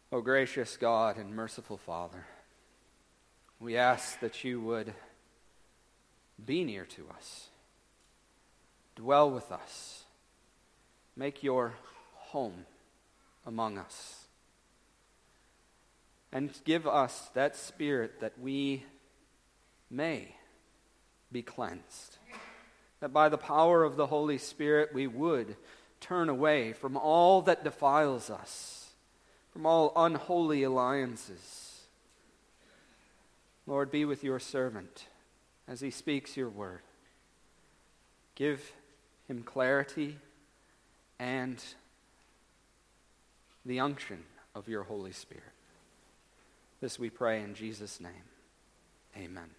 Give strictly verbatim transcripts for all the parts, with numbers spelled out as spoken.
O gracious God and merciful Father, we ask that you would be near to us, dwell with us, make your home among us, and give us that Spirit that we may be cleansed, that by the power of the Holy Spirit we would turn away from all that defiles us, from all unholy alliances. Lord, be with your servant as he speaks your word. Give him clarity and the unction of your Holy Spirit. This we pray in Jesus' name. Amen.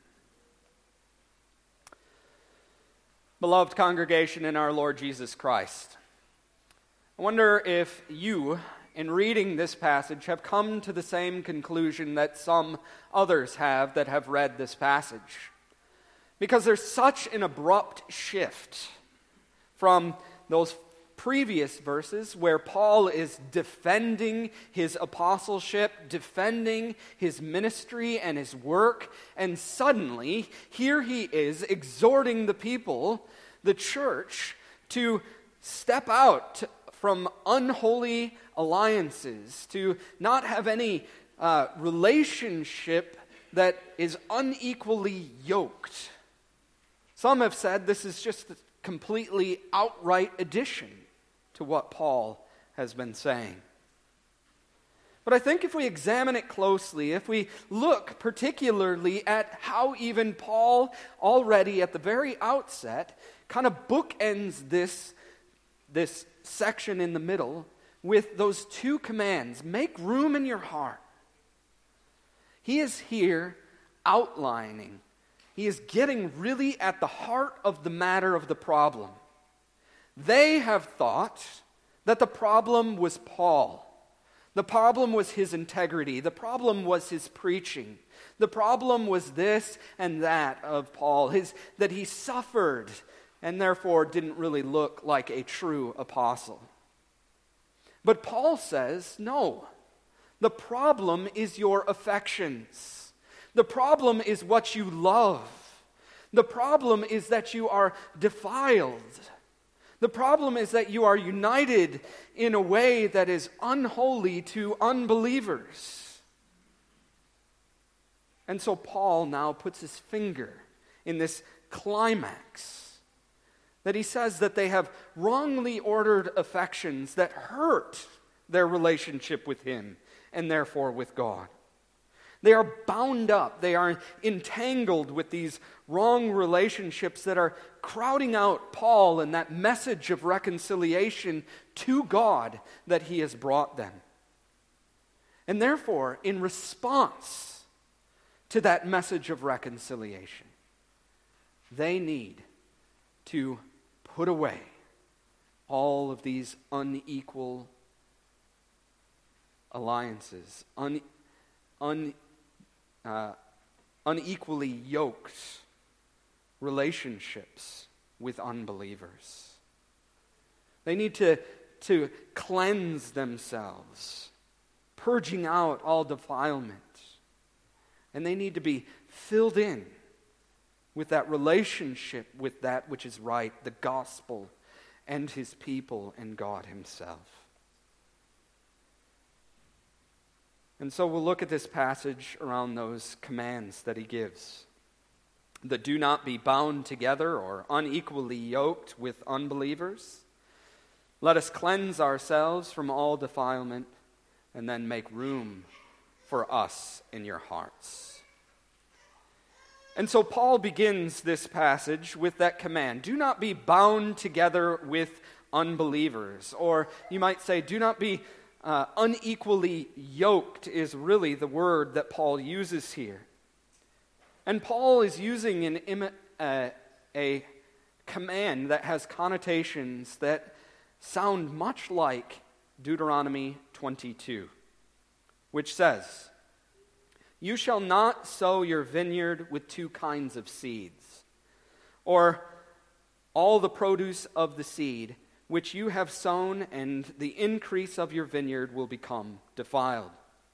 Beloved congregation in our Lord Jesus Christ, I wonder if you, in reading this passage, have come to the same conclusion that some others have that have read this passage. Because there's such an abrupt shift from those previous verses where Paul is defending his apostleship, defending his ministry and his work, and suddenly here he is exhorting the people, the church, to step out from unholy alliances, to not have any uh, relationship that is unequally yoked. Some have said this is just a completely outright addition to what Paul has been saying. But I think if we examine it closely, if we look particularly at how even Paul already at the very outset kind of bookends this, this section in the middle with those two commands, make room in your heart. He is here outlining, he is getting really at the heart of the matter of the problem. They have thought that the problem was Paul. The problem was his integrity. The problem was his preaching. The problem was this and that of Paul, his, that he suffered and therefore didn't really look like a true apostle. But Paul says, no, the problem is your affections. The problem is what you love. The problem is that you are defiled. The problem is that you are united in a way that is unholy to unbelievers. And so Paul now puts his finger in this climax that he says that they have wrongly ordered affections that hurt their relationship with him and therefore with God. They are bound up, they are entangled with these wrong relationships that are crowding out Paul and that message of reconciliation to God that he has brought them. And therefore, in response to that message of reconciliation, they need to put away all of these unequal alliances, un, un, uh, unequally yoked relationships with unbelievers. They need to, to cleanse themselves, purging out all defilement. And they need to be filled in with that relationship with that which is right, the gospel and his people and God himself. And so we'll look at this passage around those commands that he gives. The do not be bound together or unequally yoked with unbelievers. Let us cleanse ourselves from all defilement and then make room for us in your hearts. And so Paul begins this passage with that command, do not be bound together with unbelievers. Or you might say, do not be uh, unequally yoked is really the word that Paul uses here. And Paul is using an, Im- uh, a command that has connotations that sound much like Deuteronomy twenty-two, which says, you shall not sow your vineyard with two kinds of seeds, or all the produce of the seed which you have sown, and the increase of your vineyard will become defiled.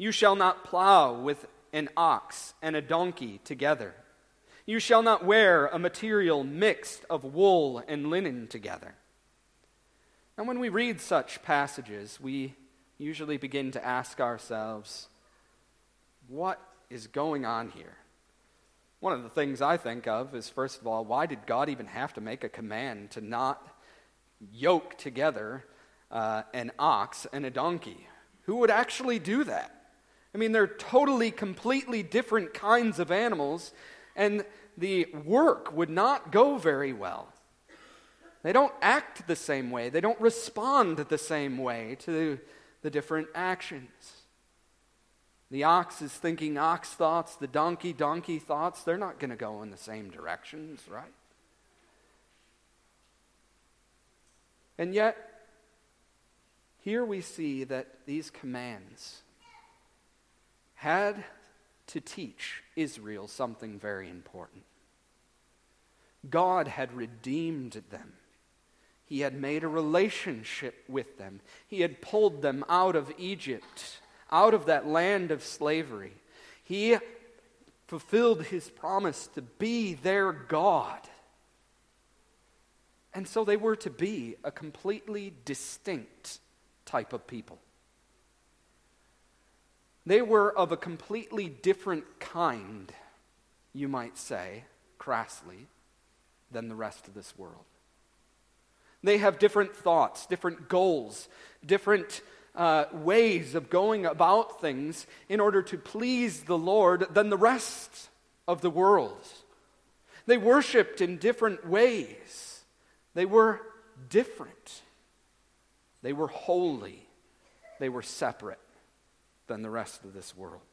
You shall not plow with an ox and a donkey together. You shall not wear a material mixed of wool and linen together. Now, when we read such passages, we usually begin to ask ourselves, what is going on here? One of the things I think of is, first of all, why did God even have to make a command to not yoke together uh, an ox and a donkey? Who would actually do that? I mean, they're totally, completely different kinds of animals, and the work would not go very well. They don't act the same way. They don't respond the same way to the different actions. The ox is thinking ox thoughts, the donkey, donkey thoughts. They're not going to go in the same directions, right? And yet, here we see that these commands had to teach Israel something very important. God had redeemed them. He had made a relationship with them. He had pulled them out of Egypt, out of that land of slavery. He fulfilled his promise to be their God. And so they were to be a completely distinct type of people. They were of a completely different kind, you might say, crassly, than the rest of this world. They have different thoughts, different goals, different uh, ways of going about things in order to please the Lord than the rest of the world. They worshiped in different ways. They were different. They were holy. They were separate than the rest of this world.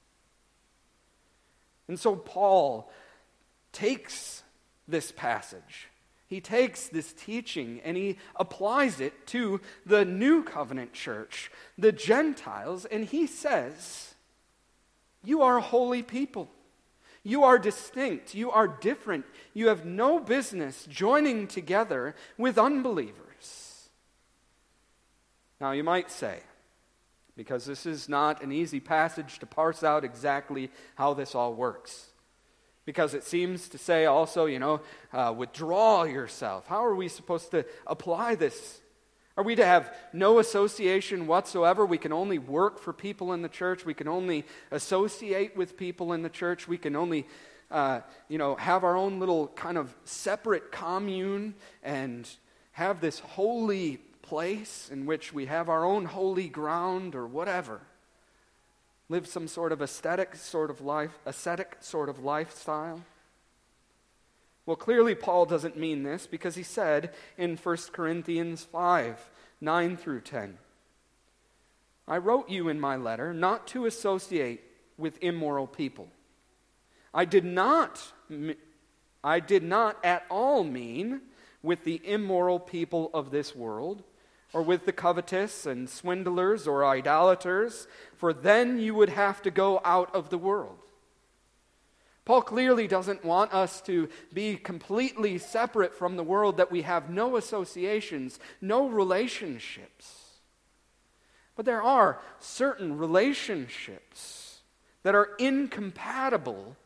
And so Paul takes this passage, he takes this teaching, and he applies it to the new covenant church, the Gentiles, and he says, you are a holy people. You are distinct. You are different. You have no business joining together with unbelievers. Now you might say, because this is not an easy passage to parse out exactly how this all works. Because it seems to say also, you know, uh, withdraw yourself. How are we supposed to apply this? Are we to have no association whatsoever? We can only work for people in the church. We can only associate with people in the church. We can only, uh, you know, have our own little kind of separate commune and have this holy place in which we have our own holy ground or whatever. Live some sort of aesthetic sort of life, ascetic sort of lifestyle. Well, clearly Paul doesn't mean this, because he said in First Corinthians five, nine through ten, I wrote you in my letter not to associate with immoral people. I did not, I did not at all mean with the immoral people of this world, or with the covetous and swindlers or idolaters, for then you would have to go out of the world. Paul clearly doesn't want us to be completely separate from the world, that we have no associations, no relationships. But there are certain relationships that are incompatible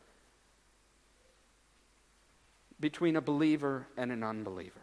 between a believer and an unbeliever.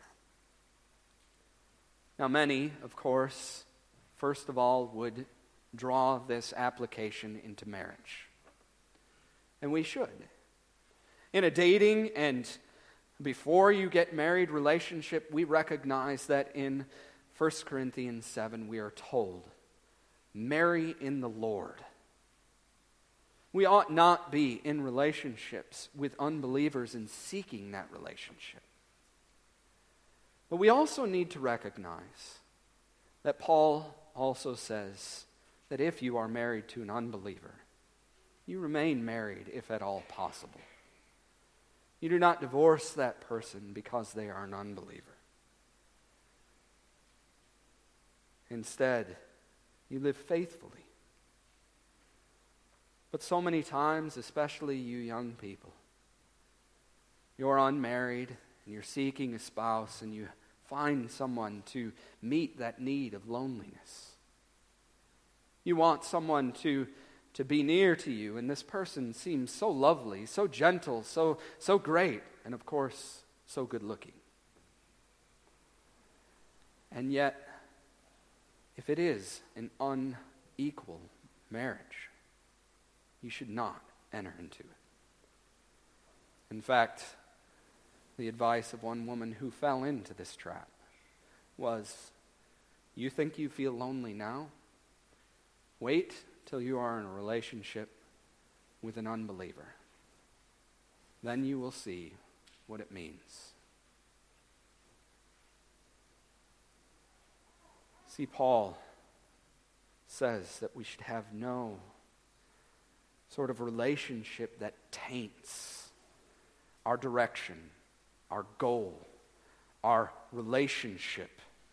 Now, many, of course, first of all, would draw this application into marriage. And we should. In a dating and before you get married relationship, we recognize that in First Corinthians seven, we are told, marry in the Lord. We ought not be in relationships with unbelievers and seeking that relationship. But we also need to recognize that Paul also says that if you are married to an unbeliever, you remain married if at all possible. You do not divorce that person because they are an unbeliever. Instead, you live faithfully. But so many times, especially you young people, you're unmarried and you're seeking a spouse and you find someone to meet that need of loneliness. You want someone to to be near to you, and this person seems so lovely, so gentle, so, so great, and of course, so good-looking. And yet, if it is an unequal marriage, you should not enter into it. In fact, the advice of one woman who fell into this trap was, you think you feel lonely now? Wait till you are in a relationship with an unbeliever. Then you will see what it means. See, Paul says that we should have no sort of relationship that taints our direction, our goal, our relationship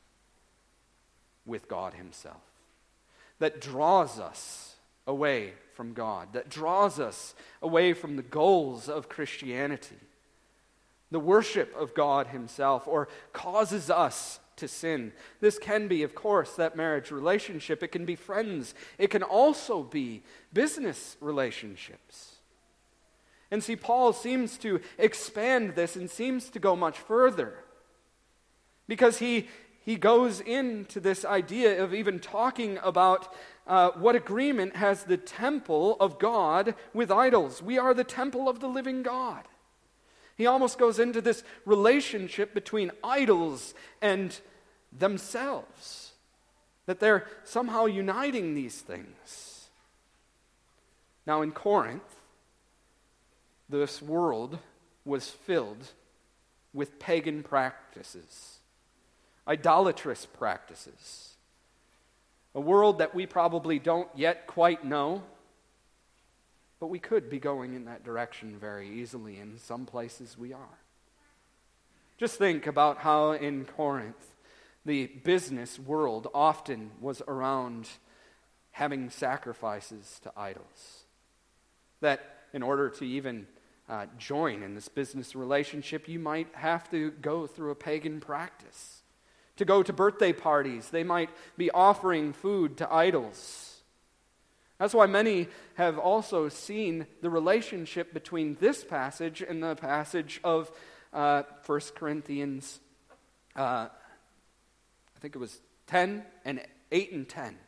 with God Himself, that draws us away from God, that draws us away from the goals of Christianity, the worship of God Himself, or causes us to sin. This can be, of course, that marriage relationship. It can be friends. It can also be business relationships. And see, Paul seems to expand this and seems to go much further, because he he goes into this idea of even talking about uh, what agreement has the temple of God with idols. We are the temple of the living God. He almost goes into this relationship between idols and themselves, that they're somehow uniting these things. Now, in Corinth, this world was filled with pagan practices, idolatrous practices, a world that we probably don't yet quite know, but we could be going in that direction very easily. In some places we are. Just think about how in Corinth the business world often was around having sacrifices to idols. That in order to even uh, join in this business relationship, you might have to go through a pagan practice. To go to birthday parties, they might be offering food to idols. That's why many have also seen the relationship between this passage and the passage of uh, First Corinthians, uh, I think it was ten and eight and ten.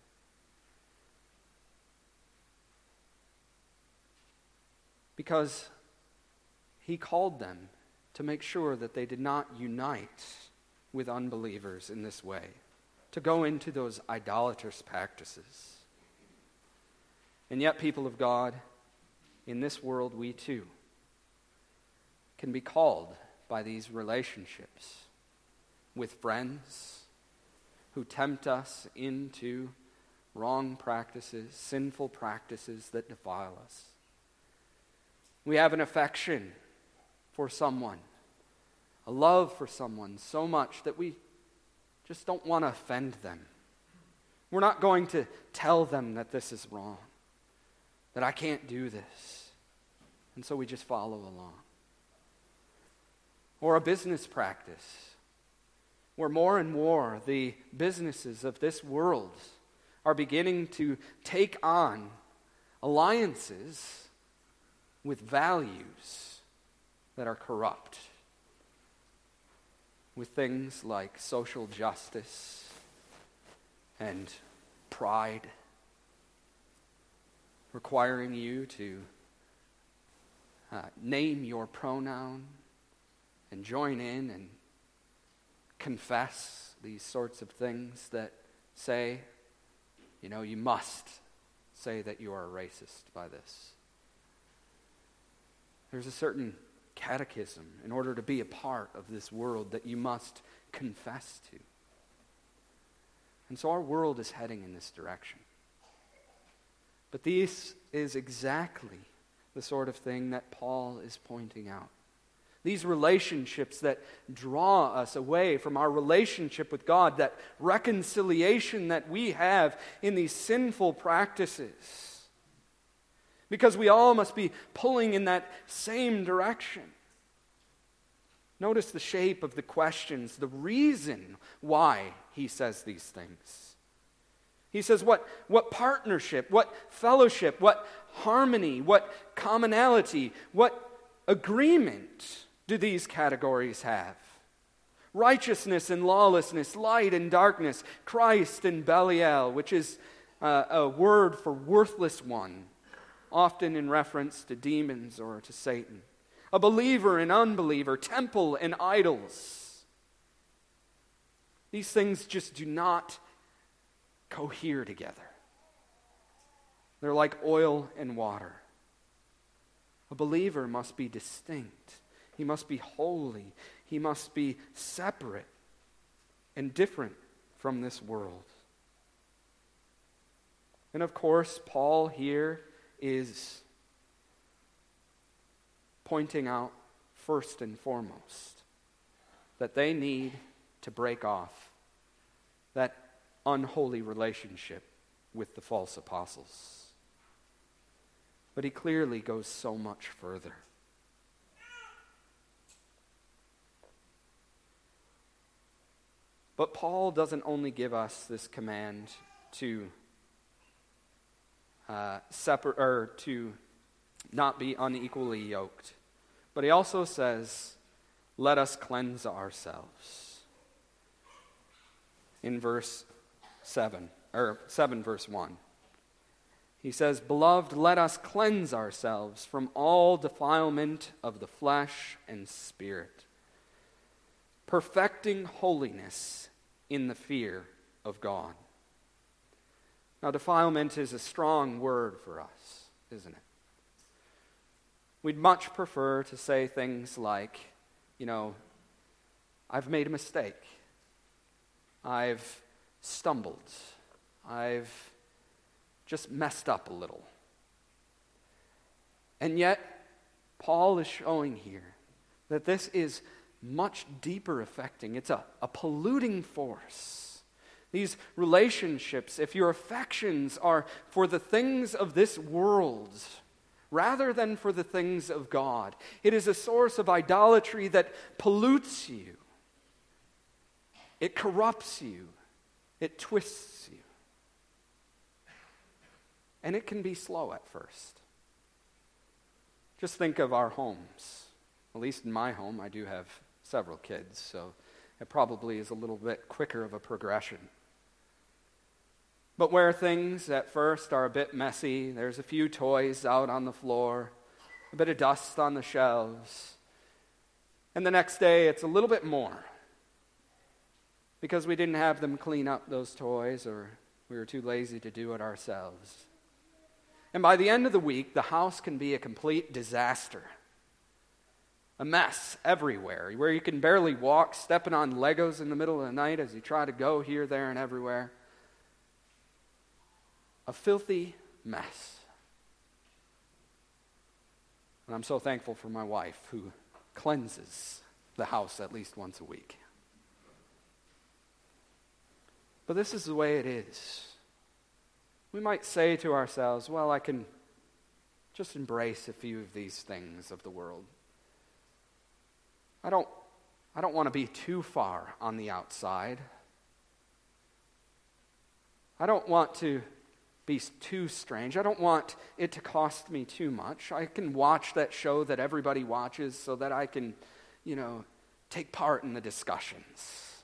Because he called them to make sure that they did not unite with unbelievers in this way, to go into those idolatrous practices. And yet, people of God, in this world we too can be called by these relationships with friends who tempt us into wrong practices, sinful practices that defile us. We have an affection for someone, a love for someone so much that we just don't want to offend them. We're not going to tell them that this is wrong, that I can't do this. And so we just follow along. Or a business practice where more and more the businesses of this world are beginning to take on alliances with values that are corrupt, with things like social justice and pride, requiring you to uh, name your pronoun and join in and confess these sorts of things that say, you know, you must say that you are a racist by this. There's a certain catechism in order to be a part of this world that you must confess to. And so our world is heading in this direction. But this is exactly the sort of thing that Paul is pointing out. These relationships that draw us away from our relationship with God, that reconciliation that we have in these sinful practices. Because we all must be pulling in that same direction. Notice the shape of the questions, the reason why he says these things. He says, what, what partnership, what fellowship, what harmony, what commonality, what agreement do these categories have? Righteousness and lawlessness, light and darkness, Christ and Belial, which is uh, a word for worthless one, often in reference to demons or to Satan. A believer and unbeliever, temple and idols. These things just do not cohere together. They're like oil and water. A believer must be distinct. He must be holy. He must be separate and different from this world. And of course, Paul here is pointing out first and foremost that they need to break off that unholy relationship with the false apostles. But he clearly goes so much further. But Paul doesn't only give us this command to uh, separate or to not be unequally yoked, but he also says, "Let us cleanse ourselves." In verse seven, or seven, verse one, he says, "Beloved, let us cleanse ourselves from all defilement of the flesh and spirit, perfecting holiness in the fear of God." Now, defilement is a strong word for us, isn't it? We'd much prefer to say things like, you know, I've made a mistake. I've stumbled. I've just messed up a little. And yet, Paul is showing here that this is much deeper affecting. It's a, a polluting force. These relationships, if your affections are for the things of this world rather than for the things of God, it is a source of idolatry that pollutes you. It corrupts you. It twists you. And it can be slow at first. Just think of our homes. At least in my home, I do have several kids, so it probably is a little bit quicker of a progression. But where things at first are a bit messy, there's a few toys out on the floor, a bit of dust on the shelves, and the next day it's a little bit more because we didn't have them clean up those toys or we were too lazy to do it ourselves. And by the end of the week, the house can be a complete disaster. A mess everywhere, where you can barely walk, stepping on Legos in the middle of the night as you try to go here, there, and everywhere. A filthy mess. And I'm so thankful for my wife who cleanses the house at least once a week. But this is the way it is. We might say to ourselves, well, I can just embrace a few of these things of the world. I don't, I don't want to be too far on the outside. I don't want to be too strange. I don't want it to cost me too much. I can watch that show that everybody watches so that I can, you know, take part in the discussions.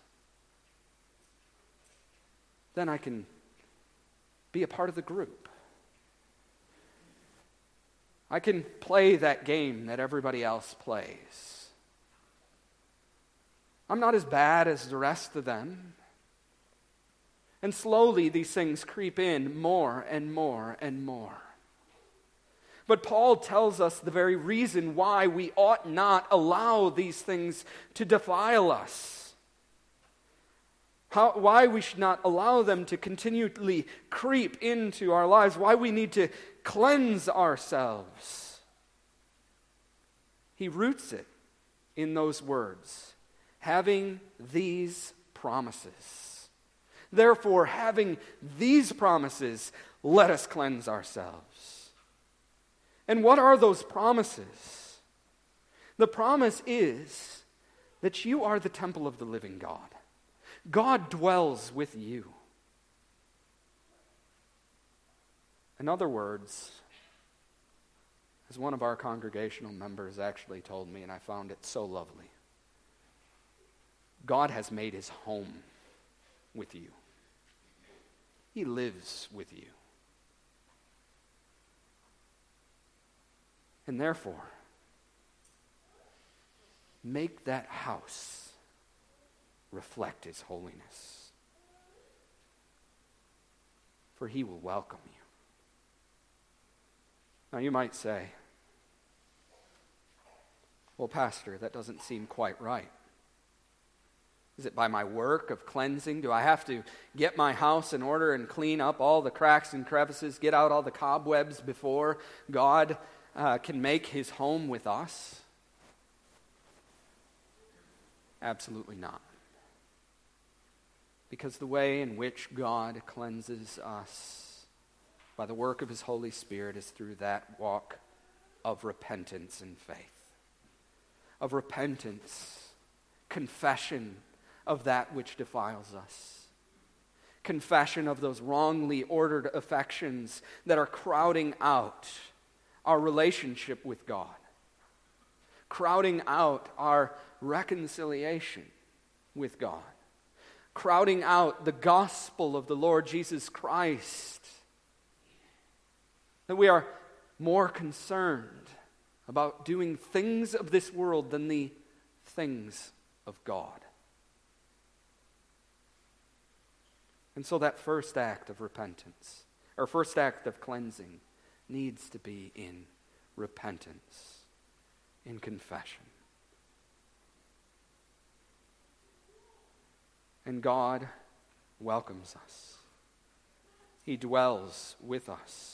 Then I can be a part of the group. I can play that game that everybody else plays. I'm not as bad as the rest of them. And slowly these things creep in more and more and more. But Paul tells us the very reason why we ought not allow these things to defile us. How, why we should not allow them to continually creep into our lives. Why we need to cleanse ourselves. He roots it in those words. Having these promises. Therefore, having these promises, let us cleanse ourselves. And what are those promises? The promise is that you are the temple of the living God. God dwells with you. In other words, as one of our congregational members actually told me, and I found it so lovely, God has made his home with you. He lives with you. And therefore, make that house reflect his holiness. For he will welcome you. Now you might say, well, Pastor, that doesn't seem quite right. Is it by my work of cleansing? Do I have to get my house in order and clean up all the cracks and crevices, get out all the cobwebs before God uh, can make his home with us? Absolutely not. Because the way in which God cleanses us by the work of his Holy Spirit is through that walk of repentance and faith. Of repentance, confession of that which defiles us. Confession of those wrongly ordered affections that are crowding out our relationship with God. Crowding out our reconciliation with God. Crowding out the gospel of the Lord Jesus Christ. That we are more concerned about doing things of this world than the things of God. And so that first act of repentance, or first act of cleansing, needs to be in repentance, in confession. And God welcomes us. He dwells with us.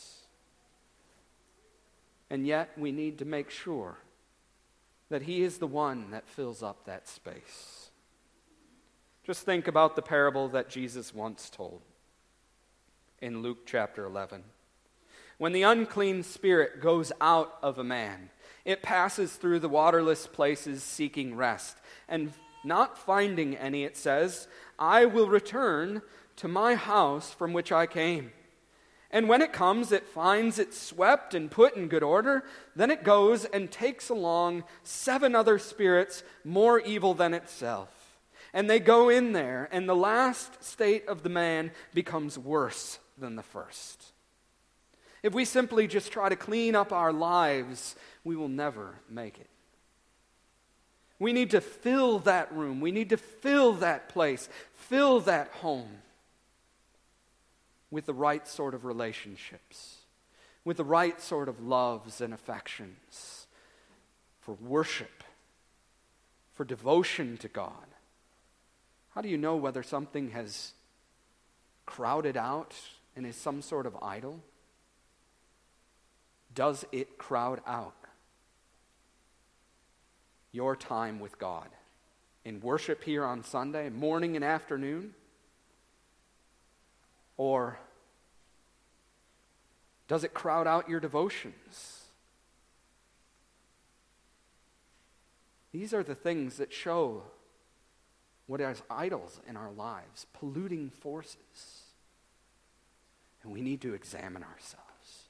And yet we need to make sure that he is the one that fills up that space. Just think about the parable that Jesus once told in Luke chapter eleven. When the unclean spirit goes out of a man, it passes through the waterless places seeking rest, and not finding any, it says, I will return to my house from which I came. And when it comes, it finds it swept and put in good order. Then it goes and takes along seven other spirits more evil than itself. And they go in there, and the last state of the man becomes worse than the first. If we simply just try to clean up our lives, we will never make it. We need to fill that room. We need to fill that place, fill that home with the right sort of relationships, with the right sort of loves and affections for worship, for devotion to God. How do you know whether something has crowded out and is some sort of idol? Does it crowd out your time with God in worship here on Sunday, morning and afternoon? Or does it crowd out your devotions? These are the things that show what are idols in our lives, polluting forces. And we need to examine ourselves.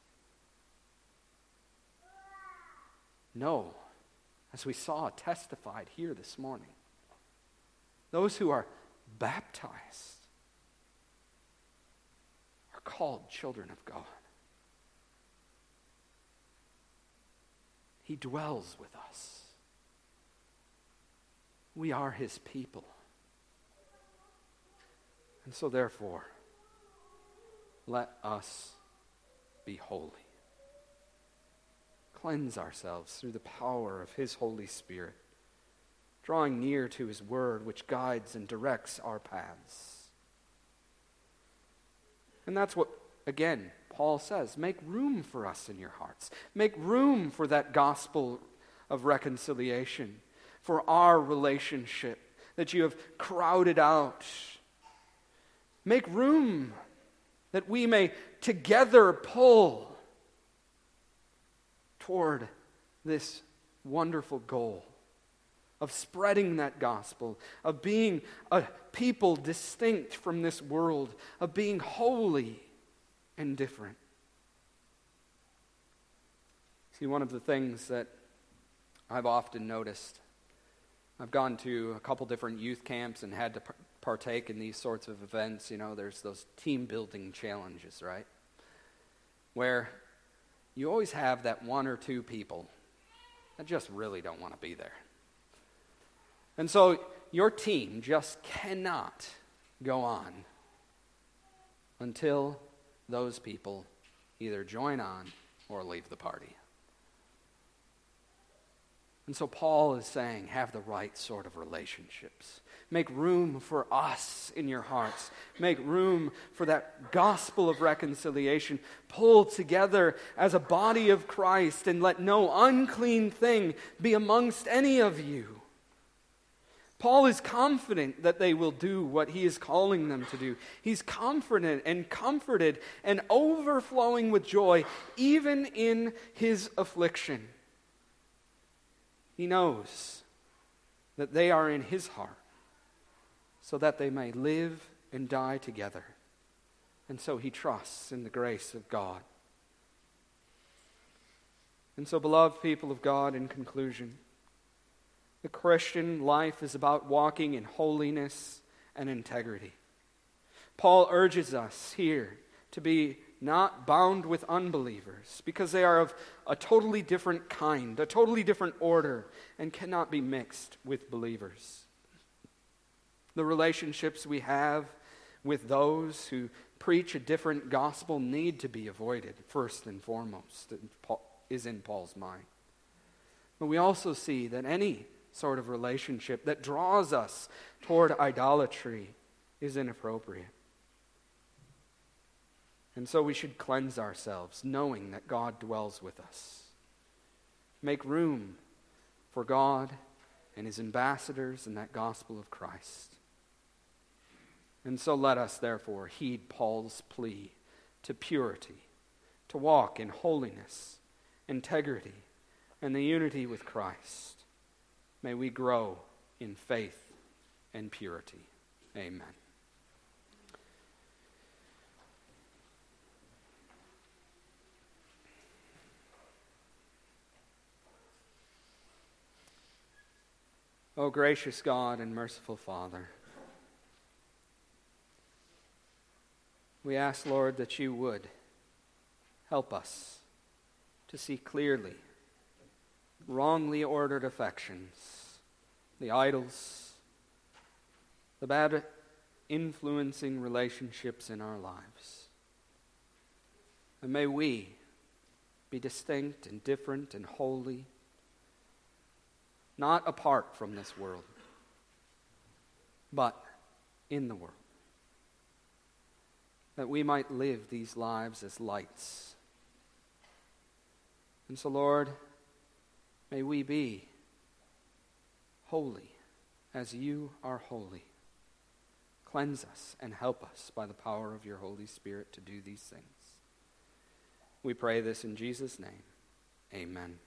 No, as we saw testified here this morning, those who are baptized are called children of God. He dwells with us. We are his people. And so therefore, let us be holy. Cleanse ourselves through the power of his Holy Spirit, drawing near to his word which guides and directs our paths. And that's what, again, Paul says, make room for us in your hearts. Make room for that gospel of reconciliation, for our relationship that you have crowded out. Make room that we may together pull toward this wonderful goal of spreading that gospel, of being a people distinct from this world, of being holy and different. See, one of the things that I've often noticed, I've gone to a couple different youth camps and had to par- partake in these sorts of events. You know, there's those team building challenges, right? Where you always have that one or two people that just really don't want to be there. And so your team just cannot go on until those people either join on or leave the party. And so Paul is saying, have the right sort of relationships. Make room for us in your hearts. Make room for that gospel of reconciliation. Pull together as a body of Christ, and let no unclean thing be amongst any of you. Paul is confident that they will do what he is calling them to do. He's confident and comforted and overflowing with joy, even in his affliction. He knows that they are in his heart, so that they may live and die together. And so he trusts in the grace of God. And so, beloved people of God, in conclusion, the Christian life is about walking in holiness and integrity. Paul urges us here to be not bound with unbelievers, because they are of a totally different kind, a totally different order, and cannot be mixed with believers. The relationships we have with those who preach a different gospel need to be avoided, first and foremost, is in Paul's mind. But we also see that any sort of relationship that draws us toward idolatry is inappropriate. And so we should cleanse ourselves, knowing that God dwells with us. Make room for God and his ambassadors in that gospel of Christ. And so let us, therefore, heed Paul's plea to purity, to walk in holiness, integrity, and the unity with Christ. May we grow in faith and purity. Amen. O gracious God and merciful Father, we ask, Lord, that you would help us to see clearly wrongly ordered affections, the idols, the bad influencing relationships in our lives. And may we be distinct and different and holy, not apart from this world, but in the world, that we might live these lives as lights. And so, Lord, may we be holy as you are holy. Cleanse us and help us by the power of your Holy Spirit to do these things. We pray this in Jesus' name. Amen.